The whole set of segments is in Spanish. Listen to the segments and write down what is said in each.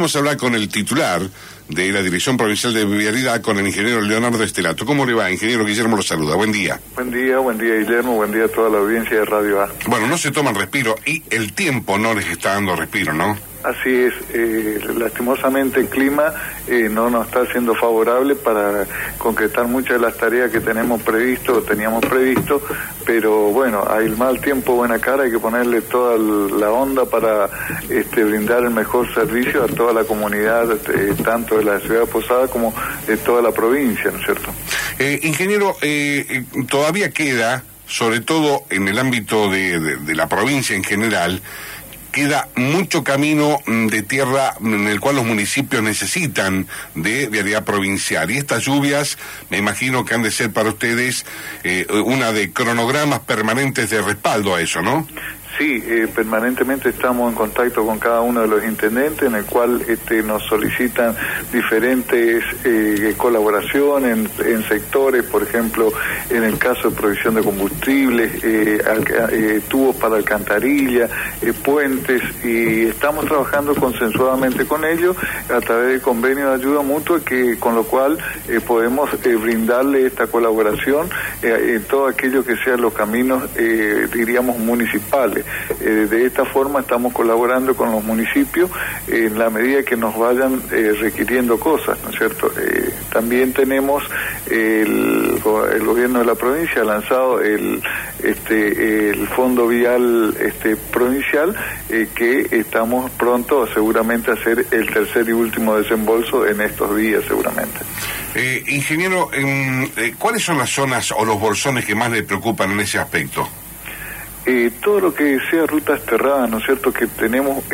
vamos a hablar con el titular de la Dirección Provincial de Vialidad, con el ingeniero Leonardo Estelato. ¿Cómo le va, ingeniero? Guillermo lo saluda. Buen día. Buen día, Guillermo. Buen día a toda la audiencia de Radio A. Bueno, no se toman respiro y el tiempo no les está dando respiro, ¿no? Así es, lastimosamente el clima no nos está siendo favorable para concretar muchas de las tareas que teníamos previsto, pero bueno, hay el mal tiempo, buena cara, hay que ponerle toda la onda para brindar el mejor servicio a toda la comunidad, tanto de la ciudad de Posada como de toda la provincia, ¿no es cierto? Ingeniero, todavía queda, sobre todo en el ámbito de la provincia en general, queda mucho camino de tierra en el cual los municipios necesitan de vialidad provincial. Y estas lluvias, me imagino que han de ser para ustedes una de cronogramas permanentes de respaldo a eso, ¿no? Sí, permanentemente estamos en contacto con cada uno de los intendentes, en el cual nos solicitan diferentes colaboraciones en sectores, por ejemplo, en el caso de provisión de combustibles, tubos para alcantarilla, puentes, y estamos trabajando consensuadamente con ellos a través de convenios de ayuda mutua, con lo cual podemos brindarle esta colaboración en todo aquello que sean los caminos, diríamos, municipales. De esta forma estamos colaborando con los municipios en la medida que nos vayan requiriendo cosas, ¿no es cierto? También tenemos el gobierno de la provincia ha lanzado el fondo vial provincial, que estamos pronto seguramente a hacer el tercer y último desembolso en estos días seguramente. Ingeniero, ¿cuáles son las zonas o los bolsones que más le preocupan en ese aspecto? Todo lo que sea rutas terradas, ¿no es cierto?, que tenemos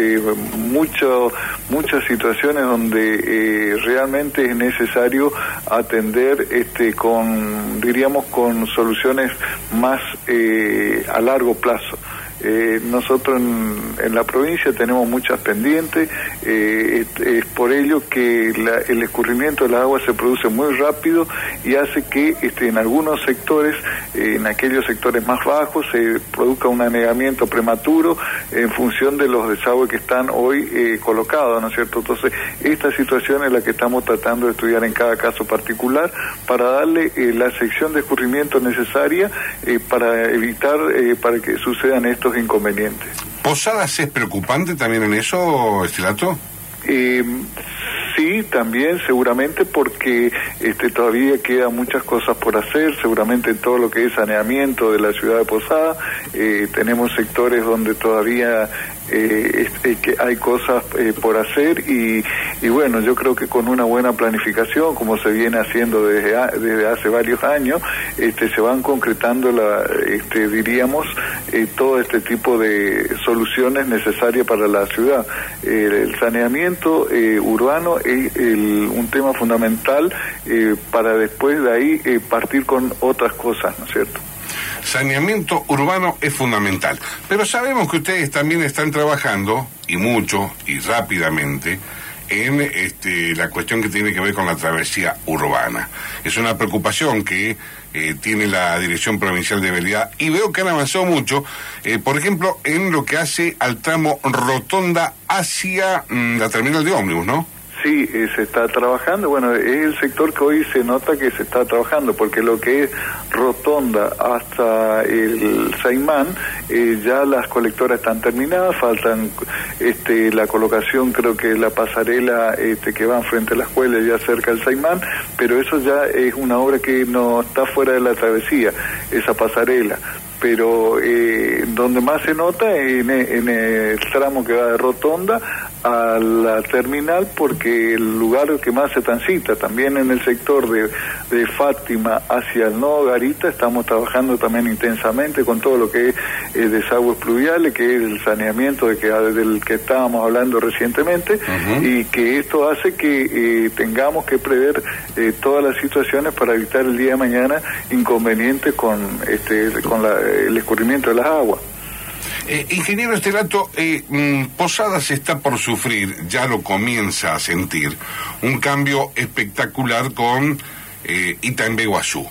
muchas situaciones donde realmente es necesario atender con soluciones más a largo plazo. Nosotros en la provincia tenemos muchas pendientes, es por ello que el escurrimiento de las aguas se produce muy rápido y hace que en algunos sectores, en aquellos sectores más bajos, se produzca un anegamiento prematuro en función de los desagües que están hoy colocados, ¿no es cierto? Entonces, esta situación es la que estamos tratando de estudiar en cada caso particular para darle la sección de escurrimiento necesaria para evitar para que sucedan estos inconvenientes. ¿Posadas es preocupante también en eso, Estelato? Sí, también seguramente, porque todavía quedan muchas cosas por hacer, seguramente en todo lo que es saneamiento de la ciudad de Posada. Tenemos sectores donde todavía que hay cosas por hacer y bueno, yo creo que con una buena planificación, como se viene haciendo desde hace varios años, se van concretando diríamos todo este tipo de soluciones necesarias para la ciudad. El saneamiento urbano es un tema fundamental para después de ahí partir con otras cosas, ¿no es cierto? Saneamiento urbano es fundamental, pero sabemos que ustedes también están trabajando, y mucho, y rápidamente, en la cuestión que tiene que ver con la travesía urbana. Es una preocupación que tiene la Dirección Provincial de Vialidad, y veo que han avanzado mucho, por ejemplo, en lo que hace al tramo Rotonda hacia la terminal de ómnibus, ¿no? Sí, se está trabajando, bueno, es el sector que hoy se nota que se está trabajando, porque lo que es Rotonda hasta el Saimán, ya las colectoras están terminadas, faltan la colocación, creo que la pasarela que va frente a la escuela, ya cerca del Saimán, pero eso ya es una obra que no está fuera de la travesía, esa pasarela. Pero donde más se nota es en el tramo que va de Rotonda a la terminal, porque el lugar que más se transita, también en el sector de Fátima hacia el Nuevo Garita, estamos trabajando también intensamente con todo lo que es desagües pluviales, que es el saneamiento del que estábamos hablando recientemente, y que esto hace que tengamos que prever todas las situaciones para evitar el día de mañana inconvenientes con el escurrimiento de las aguas. Ingeniero Estelato, Posadas está por sufrir, ya lo comienza a sentir, un cambio espectacular con Itaimbe-Guazú.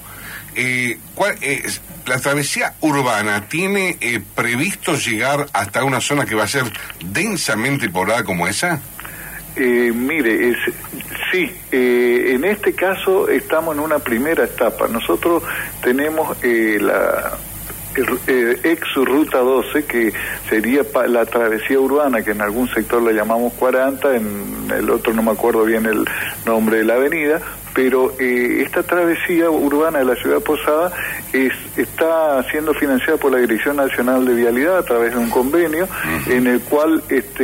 ¿La travesía urbana tiene previsto llegar hasta una zona que va a ser densamente poblada como esa? Mire, sí, en este caso estamos en una primera etapa. Nosotros tenemos la ex Ruta 12, que sería la travesía urbana, que en algún sector la llamamos 40, en el otro no me acuerdo bien el nombre de la avenida, pero esta travesía urbana de la ciudad de Posada está siendo financiada por la Dirección Nacional de Vialidad a través de un convenio en el cual,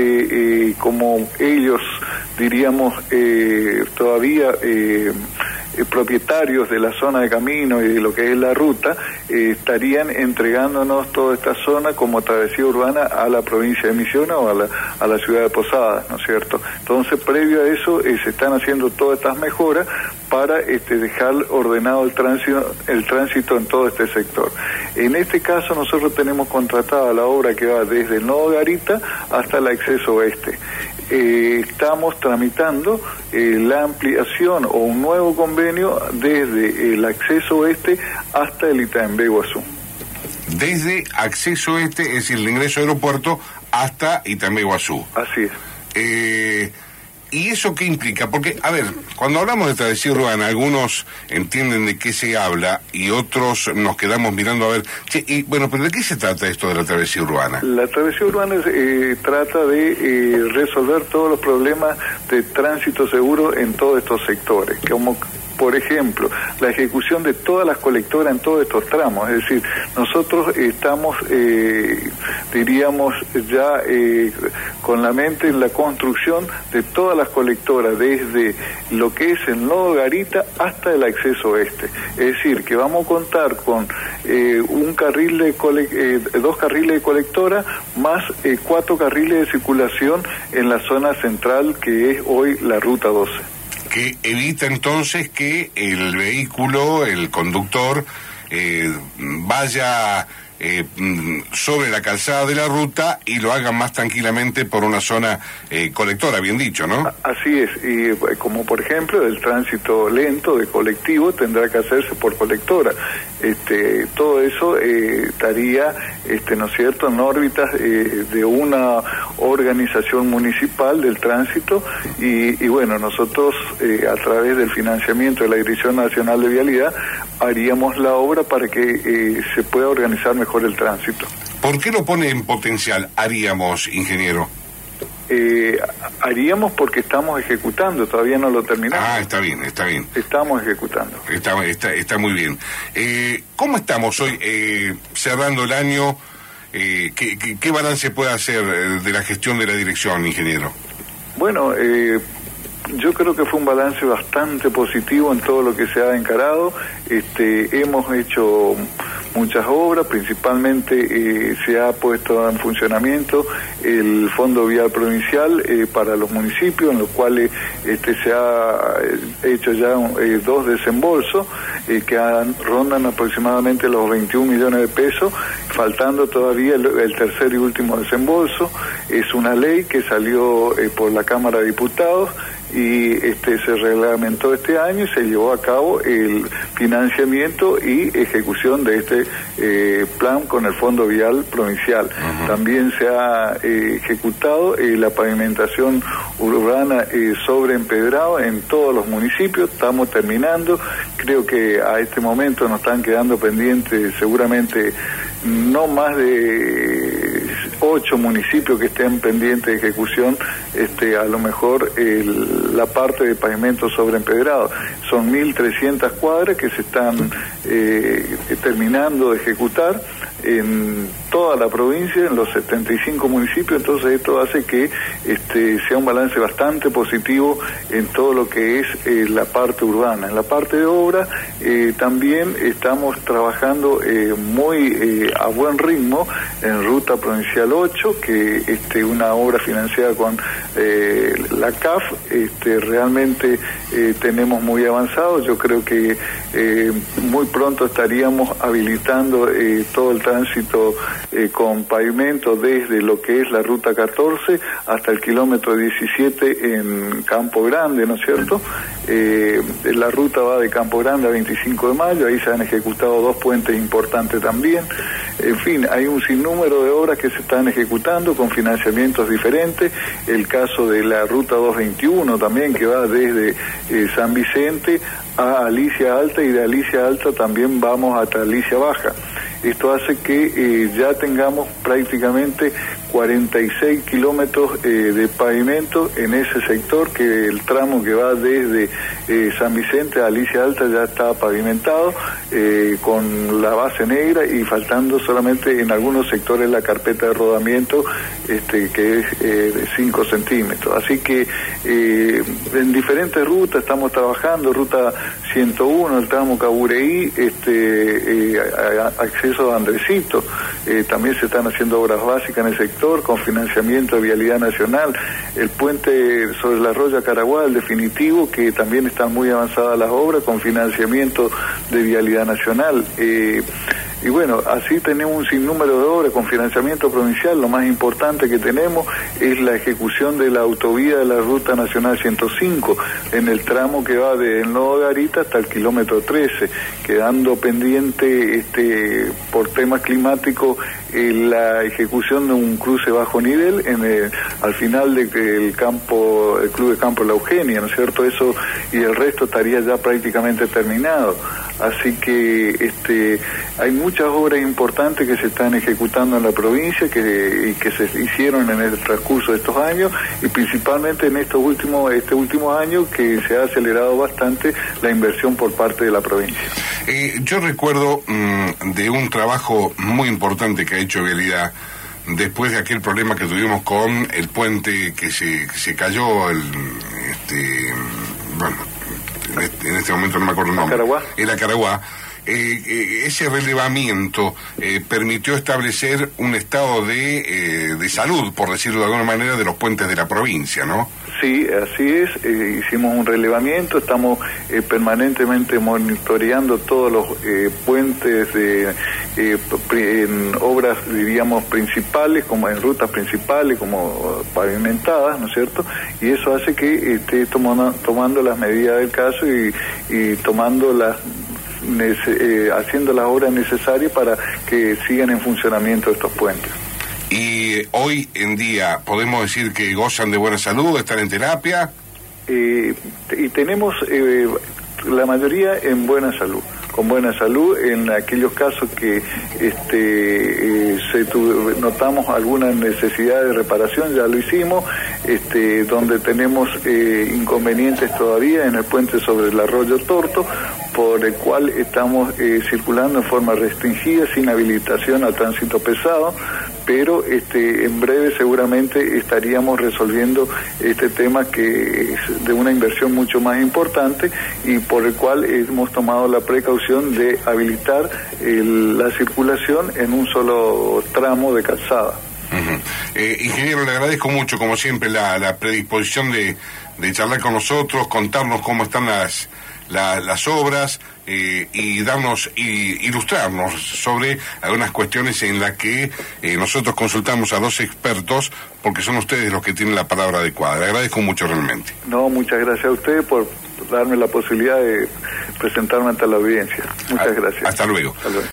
como ellos, diríamos, todavía propietarios de la zona de camino y de lo que es la ruta, estarían entregándonos toda esta zona como travesía urbana a la provincia de Misiones o a la ciudad de Posadas, ¿no es cierto? Entonces, previo a eso, se están haciendo todas estas mejoras para dejar ordenado el tránsito en todo este sector. En este caso, nosotros tenemos contratada la obra que va desde el Nodo Garita hasta el acceso oeste. Estamos tramitando la ampliación o un nuevo convenio desde el acceso oeste hasta el Itaembé Guazú. Desde acceso oeste, es decir, el ingreso al aeropuerto, hasta Itaembé Guazú. Así es. ¿Y eso qué implica? Porque, a ver, cuando hablamos de travesía urbana, algunos entienden de qué se habla y otros nos quedamos mirando a ver, pero ¿de qué se trata esto de la travesía urbana? La travesía urbana trata de resolver todos los problemas de tránsito seguro en todos estos sectores, como por ejemplo, la ejecución de todas las colectoras en todos estos tramos. Es decir, nosotros estamos, diríamos, ya con la mente en la construcción de todas las colectoras, desde lo que es el Nodo Garita hasta el acceso oeste. Es decir, que vamos a contar con un carril de dos carriles de colectora más 4 carriles de circulación en la zona central, que es hoy la Ruta 12. Que evita entonces que el vehículo, el conductor, vaya sobre la calzada de la ruta y lo haga más tranquilamente por una zona colectora, bien dicho, ¿no? Así es, y como por ejemplo el tránsito lento de colectivo tendrá que hacerse por colectora. Todo eso estaría, ¿no es cierto?, en órbitas de una organización municipal del tránsito y bueno, nosotros a través del financiamiento de la Dirección Nacional de Vialidad haríamos la obra para que se pueda organizar mejor el tránsito. ¿Por qué lo pone en potencial haríamos, ingeniero? Haríamos porque estamos ejecutando, todavía no lo terminamos. Ah, está bien. Estamos ejecutando. Está muy bien. ¿Cómo estamos hoy cerrando el año? ¿Qué balance puede hacer de la gestión de la dirección, ingeniero? Bueno, yo creo que fue un balance bastante positivo en todo lo que se ha encarado. Hemos hecho muchas obras, principalmente se ha puesto en funcionamiento el Fondo Vial Provincial para los municipios, en los cuales se ha hecho ya 2 desembolsos que rondan aproximadamente los 21 millones de pesos, faltando todavía el tercer y último desembolso. Es una ley que salió por la Cámara de Diputados y se reglamentó este año y se llevó a cabo el financiamiento y ejecución de este plan con el Fondo Vial Provincial. Uh-huh. También se ha ejecutado la pavimentación urbana sobre empedrado en todos los municipios. Estamos terminando, creo que a este momento nos están quedando pendientes seguramente no más de 8 municipios que estén pendientes de ejecución, a lo mejor la parte de pavimento sobre empedrado. Son 1.300 cuadras que se están terminando de ejecutar en toda la provincia, en los 75 municipios. Entonces esto hace que sea un balance bastante positivo en todo lo que es la parte urbana. En la parte de obra también estamos trabajando muy a buen ritmo en Ruta Provincial 8, que una obra financiada con la CAF. Realmente tenemos muy avanzado. Yo creo que muy pronto estaríamos habilitando todo el tránsito tránsito con pavimento desde lo que es la ruta 14 hasta el kilómetro 17 en Campo Grande, ¿no es cierto? La ruta va de Campo Grande a 25 de mayo, ahí se han ejecutado 2 puentes importantes también. En fin, hay un sinnúmero de obras que se están ejecutando con financiamientos diferentes. El caso de la ruta 221 también, que va desde San Vicente a Alicia Alta, y de Alicia Alta también vamos hasta Alicia Baja. Esto hace que ya tengamos prácticamente 46 kilómetros de pavimento en ese sector, que el tramo que va desde San Vicente a Alicia Alta ya está pavimentado con la base negra, y faltando solamente en algunos sectores la carpeta de rodamiento que es de 5 centímetros. Así que en diferentes rutas estamos trabajando. Ruta 101, el tramo Cabureí, acceso a Andresito, también se están haciendo obras básicas en el sector con financiamiento de Vialidad Nacional. El puente sobre el arroyo Acaraguá, el definitivo, que también están muy avanzadas las obras con financiamiento de Vialidad Nacional. Y bueno, así tenemos un sinnúmero de obras con financiamiento provincial. Lo más importante que tenemos es la ejecución de la autovía de la Ruta Nacional 105, en el tramo que va del Nodo de Arita hasta el kilómetro 13, quedando pendiente por temas climáticos la ejecución de un cruce bajo nivel al final del Club de Campo La Eugenia, ¿no es cierto? Eso, y el resto estaría ya prácticamente terminado. Así que hay muchas obras importantes que se están ejecutando en la provincia y que se hicieron en el transcurso de estos años, y principalmente en este último año, que se ha acelerado bastante la inversión por parte de la provincia. Yo recuerdo de un trabajo muy importante que ha hecho Vialidad después de aquel problema que tuvimos con el puente que se cayó, bueno, en este momento no me acuerdo el nombre. El Acaraguá. Ese relevamiento permitió establecer un estado de salud, por decirlo de alguna manera, de los puentes de la provincia, ¿no? Sí, así es. Hicimos un relevamiento, estamos permanentemente monitoreando todos los puentes en obras, diríamos, principales, como en rutas principales, como pavimentadas, ¿no es cierto? Y eso hace que esté tomando las medidas del caso y tomando haciendo las obras necesarias para que sigan en funcionamiento estos puentes. Y hoy en día podemos decir que gozan de buena salud, están en terapia. Y tenemos la mayoría en buena salud, con buena salud. En aquellos casos que notamos alguna necesidad de reparación, ya lo hicimos. Donde tenemos inconvenientes todavía en el puente sobre el arroyo Torto, por el cual estamos circulando en forma restringida, sin habilitación al tránsito pesado, pero en breve seguramente estaríamos resolviendo este tema, que es de una inversión mucho más importante, y por el cual hemos tomado la precaución de habilitar la circulación en un solo tramo de calzada. Ingeniero, le agradezco mucho, como siempre, la predisposición de charlar con nosotros, contarnos cómo están las obras y ilustrarnos sobre algunas cuestiones en las que nosotros consultamos a 2 expertos, porque son ustedes los que tienen la palabra adecuada. Le agradezco mucho realmente. No, muchas gracias a usted por darme la posibilidad de presentarme ante la audiencia. Muchas gracias. Hasta luego. Hasta luego.